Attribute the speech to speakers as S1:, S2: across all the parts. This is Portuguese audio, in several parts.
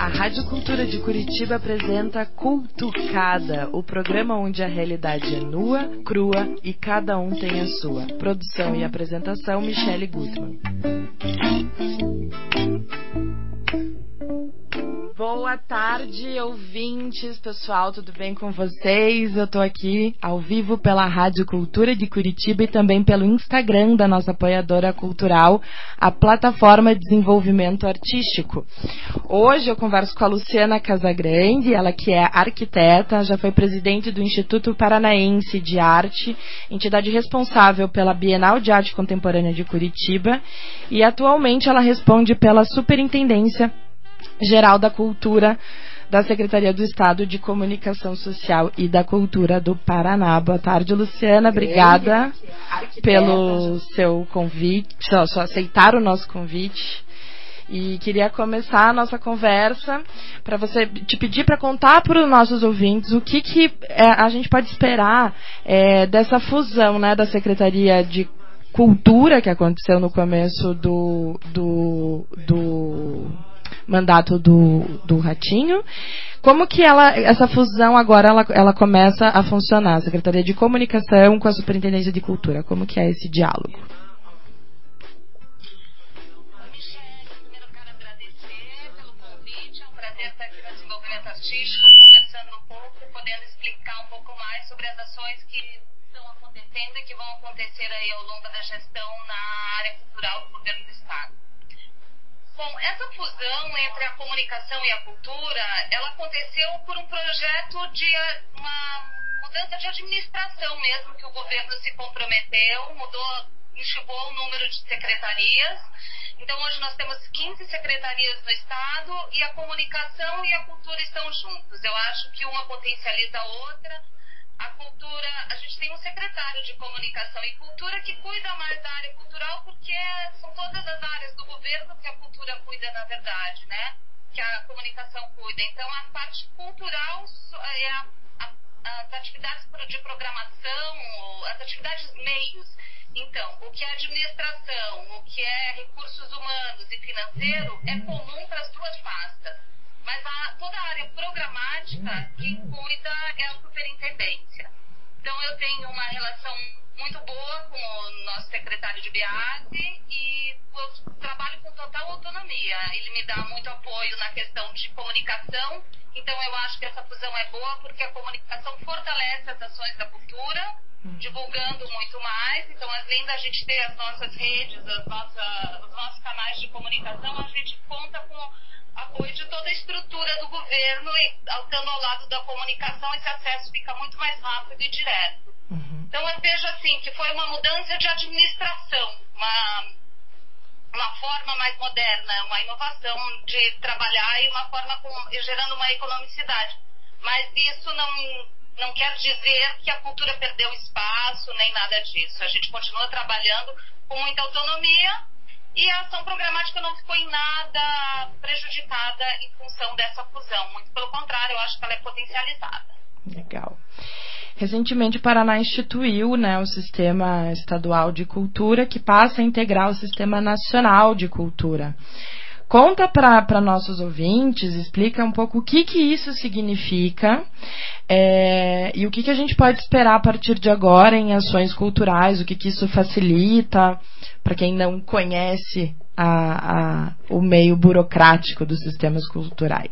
S1: A Rádio Cultura de Curitiba apresenta Cultucada, o programa onde a realidade é nua, crua e cada um tem a sua. Produção e apresentação, Michele Gutmann. Boa tarde, ouvintes, pessoal, tudo bem com vocês? Eu tô aqui ao vivo pela Rádio Cultura de Curitiba e também pelo Instagram da nossa apoiadora cultural, a Plataforma de Desenvolvimento Artístico. Hoje eu converso com a Luciana Casagrande, ela que é arquiteta, já foi presidente do Instituto Paranaense de Arte, entidade responsável pela Bienal de Arte Contemporânea de Curitiba, e atualmente ela responde pela Superintendência Geral da Cultura da Secretaria do Estado de Comunicação Social e da Cultura do Paraná. Boa tarde, Luciana. Obrigada pelo seu convite, só aceitar o nosso convite. E queria começar a nossa conversa para você te pedir para contar para os nossos ouvintes o que a gente pode esperar dessa fusão, né, da Secretaria de Cultura que aconteceu no começo do mandato do Ratinho. Como que essa fusão agora ela começa a funcionar? A Secretaria de Comunicação com a Superintendência de Cultura. Como que é esse diálogo?
S2: Michele, primeiro quero agradecer pelo convite. É um prazer estar aqui no Desenvolvimento Artístico, conversando um pouco, podendo explicar um pouco mais sobre as ações que estão acontecendo e que vão acontecer aí ao longo da gestão na área cultural do governo do Estado. Bom, essa fusão entre a comunicação e a cultura, ela aconteceu por um projeto de uma mudança de administração mesmo, que o governo se comprometeu, enxugou o número de secretarias. Então, hoje nós temos 15 secretarias no Estado e a comunicação e a cultura estão juntos. Eu acho que uma potencializa a outra. A cultura, a gente tem um secretário de comunicação e cultura que cuida mais da área cultural, porque são todas as áreas do governo que a cultura cuida, na verdade, né? Que a comunicação cuida. Então, a parte cultural é as atividades de programação, as atividades meios. Então, o que é administração, o que é recursos humanos e financeiro é comum para as duas pastas. Mas toda a área programática, quem cuida é a superintendência. Então, eu tenho uma relação muito boa com o nosso secretário de base e eu trabalho com total autonomia. Ele me dá muito apoio na questão de comunicação. Então, eu acho que essa fusão é boa porque a comunicação fortalece as ações da cultura, divulgando muito mais. Então, além da gente ter as nossas redes, os nossos canais de comunicação, a gente conta com apoio de toda a estrutura do governo e, estando ao lado da comunicação, esse acesso fica muito mais rápido e direto. Então, eu vejo assim, que foi uma mudança de administração, uma forma mais moderna, uma inovação de trabalhar e uma forma gerando uma economicidade. Mas isso não quer dizer que a cultura perdeu espaço, nem nada disso. A gente continua trabalhando com muita autonomia e a ação programática não ficou em nada prejudicada em função dessa fusão. Muito pelo contrário, eu acho que ela é potencializada.
S1: Legal. Recentemente, o Paraná instituiu, né, o Sistema Estadual de Cultura, que passa a integrar o Sistema Nacional de Cultura. Conta para nossos ouvintes, explica um pouco o que isso significa e o que a gente pode esperar a partir de agora em ações culturais, o que isso facilita, para quem não conhece o meio burocrático dos sistemas culturais.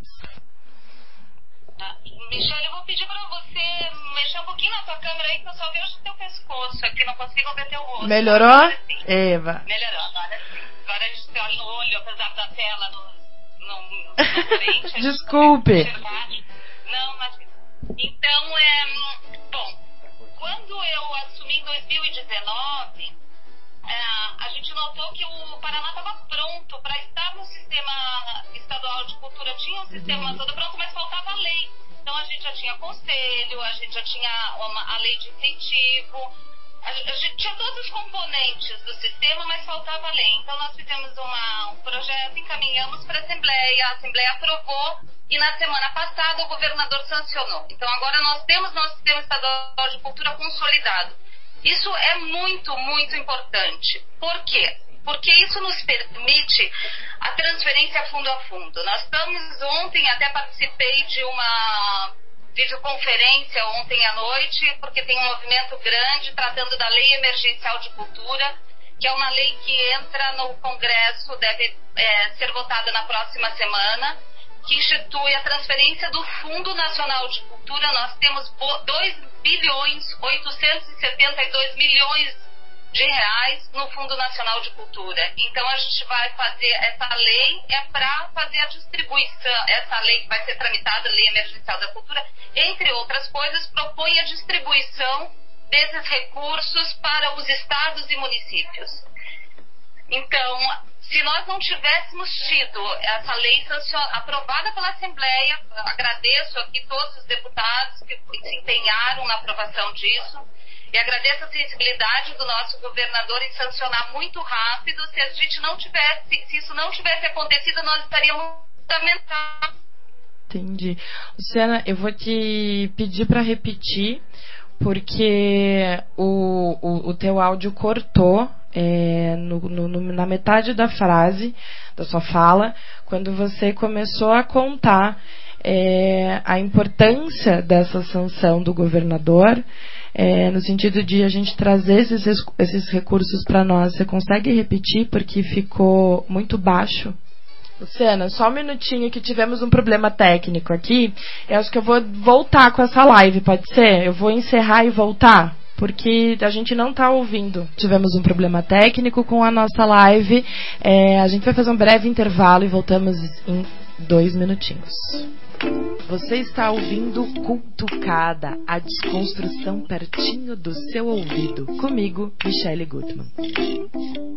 S2: Michele, eu vou pedir para você mexer um pouquinho na tua câmera aí, que eu só vejo o teu pescoço aqui, não consigo ver teu rosto.
S1: Melhorou?
S2: Agora sim.
S1: Eva.
S2: Melhorou, agora sim. Agora a gente se olha no olho, apesar da tela no frente.
S1: Desculpe.
S2: Não, mas... Então, bom, quando eu assumi em 2019, a gente notou que o Paraná estava pronto para estar no Sistema Estadual de Cultura. Tinha um sistema todo pronto, mas faltava lei. Então, a gente já tinha conselho, a gente já tinha a lei de incentivo, a gente tinha todos os componentes do sistema, mas faltava lei. Então, nós fizemos um projeto, encaminhamos para a Assembleia aprovou e na semana passada o governador sancionou. Então, agora nós temos nosso Sistema Estadual de Cultura consolidado. Isso é muito, muito importante. Por quê? porque isso nos permite a transferência fundo a fundo. Nós estamos ontem, até participei de uma videoconferência ontem à noite, porque tem um movimento grande tratando da Lei Emergencial de Cultura, que é uma lei que entra no Congresso, deve ser votada na próxima semana, que institui a transferência do Fundo Nacional de Cultura. Nós temos 2.872 bilhões de reais no Fundo Nacional de Cultura. Então a gente vai fazer, essa lei para fazer a distribuição, essa lei que vai ser tramitada, a Lei Emergencial da Cultura, entre outras coisas, propõe a distribuição desses recursos para os estados e municípios. Então, se nós não tivéssemos tido essa lei aprovada pela Assembleia, agradeço aqui todos os deputados que se empenharam na aprovação disso, e agradeço a sensibilidade do nosso governador em sancionar muito rápido. Se a gente não tivesse, se isso não tivesse acontecido, nós estaríamos lamentados.
S1: Entendi. Luciana, eu vou te pedir para repetir, porque o teu áudio cortou na metade da frase, da sua fala, quando você começou a contar a importância dessa sanção do governador, no sentido de a gente trazer esses recursos para nós. Você consegue repetir, porque ficou muito baixo? Luciana, só um minutinho que tivemos um problema técnico aqui. Eu acho que eu vou voltar com essa live, pode ser? Eu vou encerrar e voltar, porque a gente não está ouvindo. Tivemos um problema técnico com a nossa live. A gente vai fazer um breve intervalo e voltamos em 2 minutinhos. Você está ouvindo Cultucada, a desconstrução pertinho do seu ouvido. Comigo, Michele Gutmann.